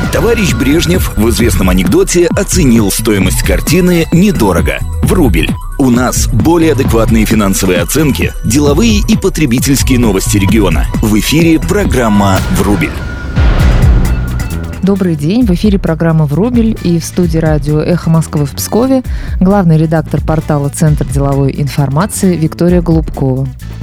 Товарищ Брежнев в известном анекдоте оценил стоимость картины недорого, в рубль. У нас более адекватные финансовые оценки, деловые и потребительские новости региона. В эфире программа «В рубль». Добрый день. В эфире программа «В рубль» и в студии радио «Эхо Москвы» в Пскове главный редактор портала «Центр деловой информации» Виктория Голубкова.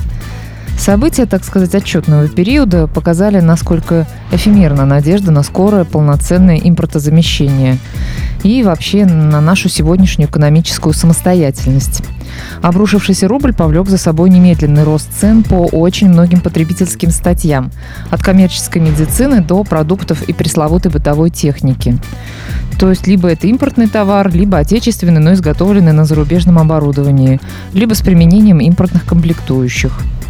События, так сказать, отчетного периода показали, насколько эфемерна надежда на скорое полноценное импортозамещение и вообще на нашу сегодняшнюю экономическую самостоятельность. Обрушившийся рубль повлек за собой немедленный рост цен по очень многим потребительским статьям, от коммерческой медицины до продуктов и пресловутой бытовой техники. То есть либо это импортный товар, либо отечественный, но изготовленный на зарубежном оборудовании, либо с применением импортных комплектующих.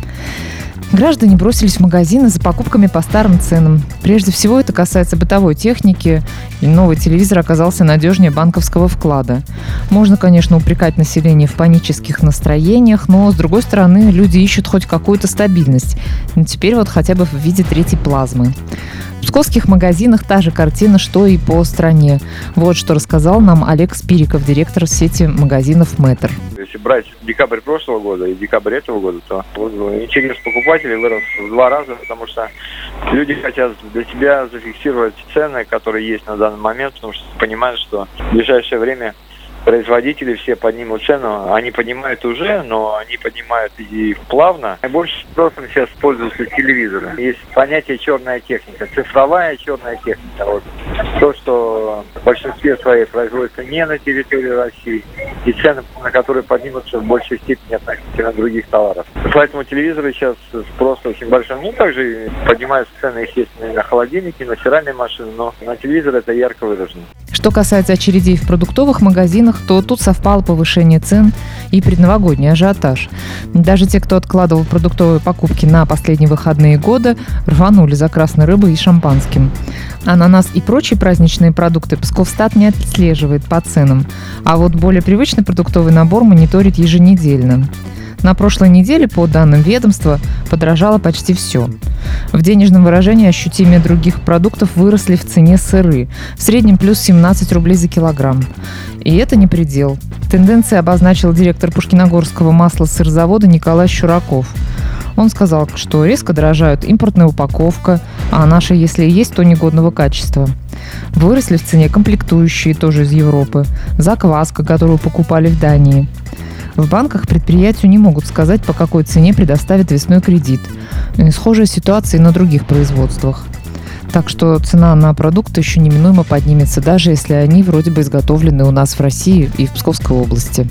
Граждане бросились в магазины за покупками по старым ценам. Прежде всего, это касается бытовой техники, и новый телевизор оказался надежнее банковского вклада. Можно, конечно, упрекать население в панических настроениях, но, с другой стороны, люди ищут хоть какую-то стабильность. Но теперь вот хотя бы в виде третьей плазмы. В псковских магазинах та же картина, что и по стране. Вот что рассказал нам Олег Спириков, директор сети магазинов «Мэтр». Если брать декабрь прошлого года и декабрь этого года, то интерес покупателей вырос в 2 раза, потому что люди хотят для себя зафиксировать цены, которые есть на данный момент, потому что понимают, что в ближайшее время производители все поднимут цену. Они поднимают уже, но они поднимают и плавно. Наибольшим спросом сейчас пользуются телевизоры. Есть понятие «черная техника», цифровая черная техника. Вот. То, что в большинстве своей производится не на территории России, и цены на которые поднимутся в большей степени относительно других товаров. Поэтому телевизоры сейчас спрос очень большой. Ну, также поднимаются цены, естественно, и на холодильники, и на стиральные машины, но на телевизор это ярко выражено. Что касается очередей в продуктовых магазинах, то тут совпало повышение цен и предновогодний ажиотаж. Даже те, кто откладывал продуктовые покупки на последние выходные года, рванули за красной рыбой и шампанским. Ананас и прочие праздничные продукты Псковстат не отслеживает по ценам, а вот более привычный продуктовый набор мониторит еженедельно. На прошлой неделе, по данным ведомства, подорожало почти все. В денежном выражении ощутимее других продуктов выросли в цене сыры. В среднем плюс 17 рублей за килограмм. И это не предел. Тенденции обозначил директор Пушкиногорского маслосырзавода Николай Щураков. Он сказал, что резко дорожают импортная упаковка, а наша, если и есть, то негодного качества. Выросли в цене комплектующие, тоже из Европы, закваска, которую покупали в Дании. В банках предприятию не могут сказать, по какой цене предоставят весной кредит. Схожая ситуация и на других производствах. Так что цена на продукты еще неминуемо поднимется, даже если они вроде бы изготовлены у нас в России и в Псковской области.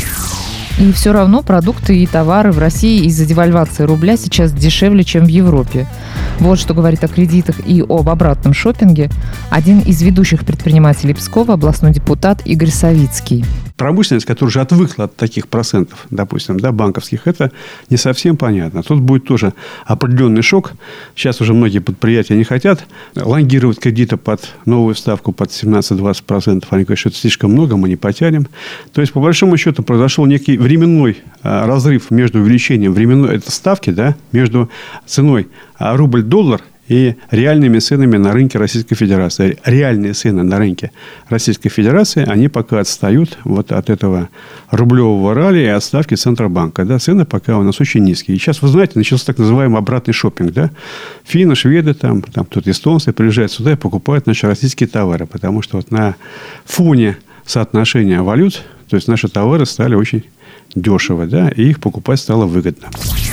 И все равно продукты и товары в России из-за девальвации рубля сейчас дешевле, чем в Европе. Вот что говорит о кредитах и об обратном шопинге один из ведущих предпринимателей Пскова, областной депутат Игорь Савицкий. Промышленность, которая уже отвыкла от таких процентов, допустим, банковских, это не совсем понятно. Тут будет тоже определенный шок. Сейчас уже многие предприятия не хотят лонгировать кредиты под новую ставку под 17-20%. Они говорят, что это слишком много, мы не потянем. То есть, по большому счету, произошел некий временной разрыв между увеличением временной этой ставки, между ценой рубль-доллар и реальными ценами на рынке Российской Федерации. Реальные цены на рынке Российской Федерации, они пока отстают вот от этого рублевого ралли и от ставки Центробанка. Цены пока у нас очень низкие. И сейчас, вы знаете, начался так называемый обратный шопинг. Финны, шведы, там кто-то эстонцы приезжают сюда и покупают наши российские товары. Потому что вот на фоне соотношения валют, то есть наши товары стали очень дешево, и их покупать стало выгодно.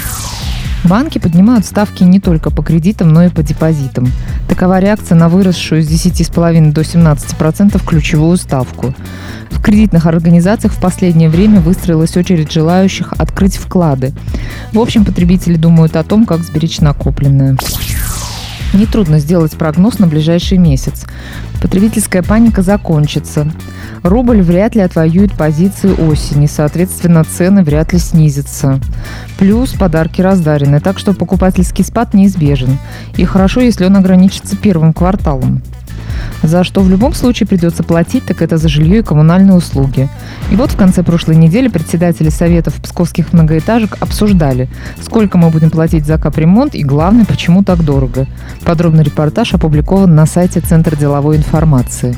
Банки поднимают ставки не только по кредитам, но и по депозитам. Такова реакция на выросшую с 10,5% до 17% ключевую ставку. В кредитных организациях в последнее время выстроилась очередь желающих открыть вклады. В общем, потребители думают о том, как сберечь накопленное. Нетрудно сделать прогноз на ближайший месяц. Потребительская паника закончится. Рубль вряд ли отвоюет позиции осени, соответственно, цены вряд ли снизятся. Плюс подарки раздарены, так что покупательский спад неизбежен. И хорошо, если он ограничится первым кварталом. За что в любом случае придется платить, так это за жилье и коммунальные услуги. И вот в конце прошлой недели председатели советов псковских многоэтажек обсуждали, сколько мы будем платить за капремонт и, главное, почему так дорого. Подробный репортаж опубликован на сайте Центра деловой информации.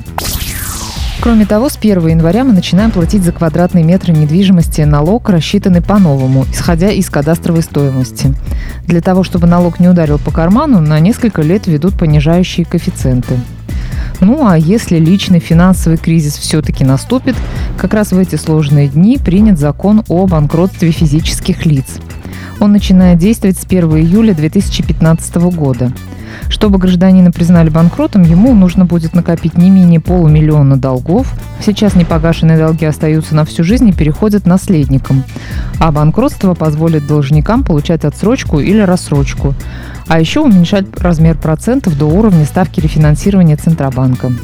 Кроме того, с 1 января мы начинаем платить за квадратный метр недвижимости налог, рассчитанный по-новому, исходя из кадастровой стоимости. Для того, чтобы налог не ударил по карману, на несколько лет введут понижающие коэффициенты. Ну а если личный финансовый кризис все-таки наступит, как раз в эти сложные дни принят закон о банкротстве физических лиц. Он начинает действовать с 1 июля 2015 года. Чтобы гражданина признали банкротом, ему нужно будет накопить не менее 500 000 долгов. Сейчас непогашенные долги остаются на всю жизнь и переходят наследникам. А банкротство позволит должникам получать отсрочку или рассрочку. А еще уменьшать размер процентов до уровня ставки рефинансирования Центробанка.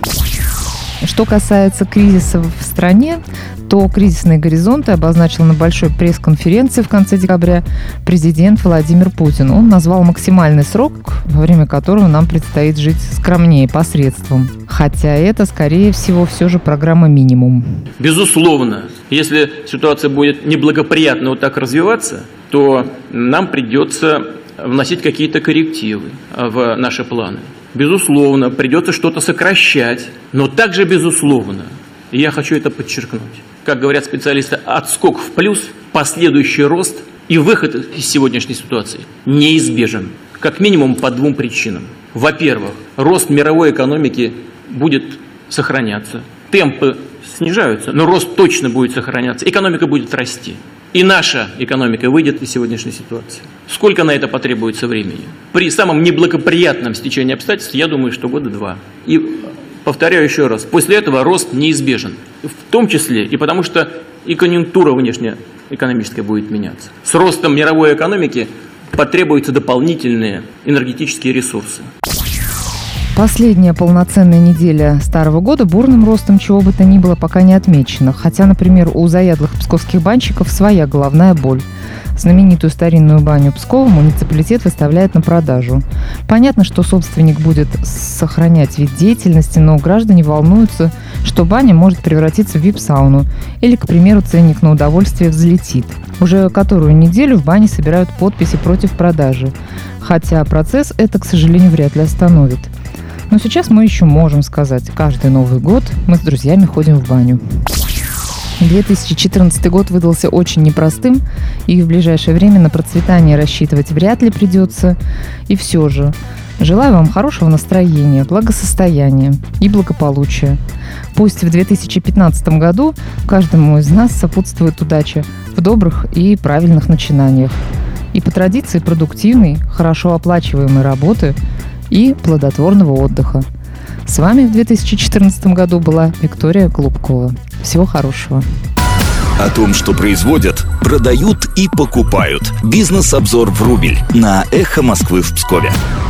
Что касается кризиса в стране, то кризисные горизонты обозначил на большой пресс-конференции в конце декабря президент Владимир Путин. Он назвал максимальный срок, во время которого нам предстоит жить скромнее посредством. Хотя это, скорее всего, все же программа «Минимум». Безусловно, если ситуация будет неблагоприятно вот так развиваться, то нам придется вносить какие-то коррективы в наши планы. Безусловно, придется что-то сокращать, но также безусловно, и я хочу это подчеркнуть, как говорят специалисты, отскок в плюс, последующий рост и выход из сегодняшней ситуации неизбежен. Как минимум по двум причинам. Во-первых, рост мировой экономики будет сохраняться. Темпы снижаются, но рост точно будет сохраняться. Экономика будет расти. И наша экономика выйдет из сегодняшней ситуации. Сколько на это потребуется времени? При самом неблагоприятном стечении обстоятельств, я думаю, что 2 года. И повторяю еще раз, после этого рост неизбежен. В том числе и потому, что и конъюнктура внешнеэкономическая будет меняться. С ростом мировой экономики потребуются дополнительные энергетические ресурсы. Последняя полноценная неделя Старого года бурным ростом чего бы то ни было пока не отмечена. Хотя, например, у заядлых псковских банщиков своя головная боль. Знаменитую старинную баню Пскова муниципалитет выставляет на продажу. Понятно, что собственник будет сохранять вид деятельности, но граждане волнуются, что баня может превратиться в вип-сауну. Или, к примеру, ценник на удовольствие взлетит. Уже которую неделю в бане собирают подписи против продажи. Хотя процесс это, к сожалению, вряд ли остановит. Но сейчас мы еще можем сказать, каждый Новый год мы с друзьями ходим в баню. 2014 год выдался очень непростым, и в ближайшее время на процветание рассчитывать вряд ли придется. И все же, желаю вам хорошего настроения, благосостояния и благополучия. Пусть в 2015 году каждому из нас сопутствует удача в добрых и правильных начинаниях. И по традиции продуктивной, хорошо оплачиваемой работы и плодотворного отдыха. С вами в 2014 году была Виктория Голубкова. Всего хорошего. О том, что производят, продают и покупают. Бизнес-обзор «Врубель» на «Эхо Москвы» в Пскове.